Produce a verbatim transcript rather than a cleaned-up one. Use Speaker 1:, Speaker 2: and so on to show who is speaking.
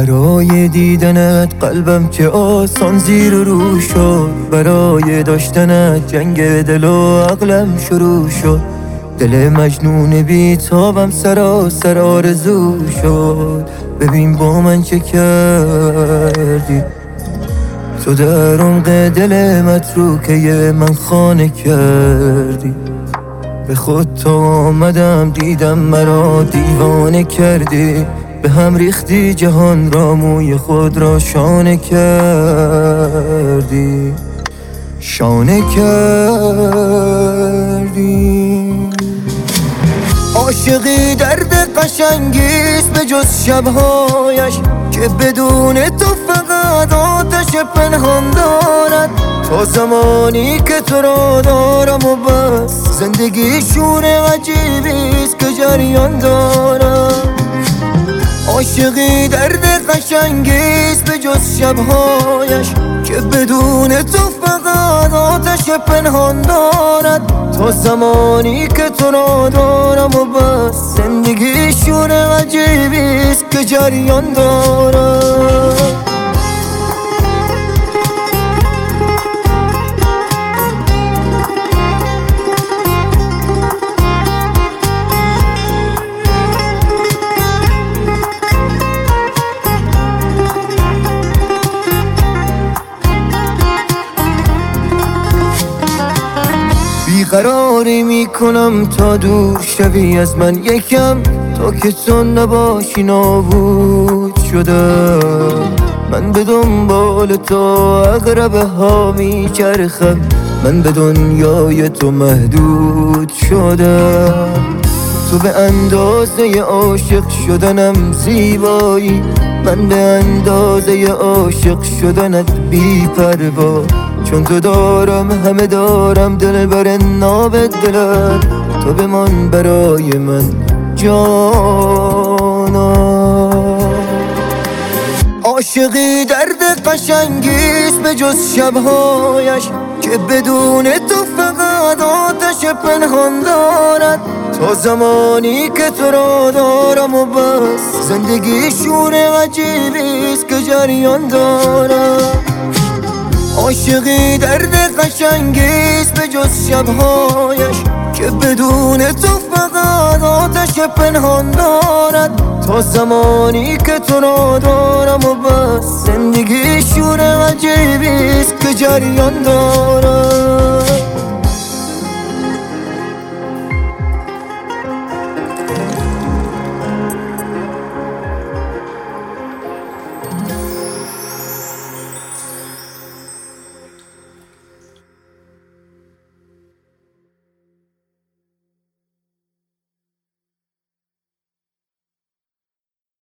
Speaker 1: برای دیدنت قلبم که آسان زیر و رو شد، برای داشتنت جنگ دل و عقلم شروع شد. دل مجنون بی تابم سراسر آرزو شد. ببین با من چه کردی، تو در عمق دل متروکه من خانه کردی. به خود تا آمدم دیدم مرا دیوانه کردی، به هم ریختی جهان را، موی خود را شانه کردی، شانه کردی. عاشقی درد قشنگیست به جز شبهایش، که بدون تو فقط آتش پنهان دارد. تا زمانی که تو را دارم و بس، زندگی شور عجیبیست که جریان دارد. عاشقی درد قشنگیست به جز شبهایش، که بدون تو فقط آتش پنهان دارد. تا زمانی که تو را دارم و بس، زندگی شور عجیبیست که جریان دارد. بیقراری میکنم تا دور شوی از من یکم، تا که تو نباشی نابود شدم. من به دنبال تو اغربه ها میچرخم، من به دنیای تو محدود شدم. تو به اندازه عاشق شدنم زیبایی، من به اندازه عاشق شدنت بی پروا. چون تو دارم همه دارم، دل بر ناب دلت، تو بمان برای من جانا. عاشقی درد قشنگیست به جز شبهایش، که بدون تو فقط آتش پنهان دارد. تا زمانی که تو را دارم و بس، زندگی شور عجیبیست که جریان دارد. عاشقی درد قشنگیست به جز شبهایش، که بدون تو فقط آتش پنهان دارد. تا زمانی که تو را دارم و بس، زندگی شور عجیبیست که جریان دارد.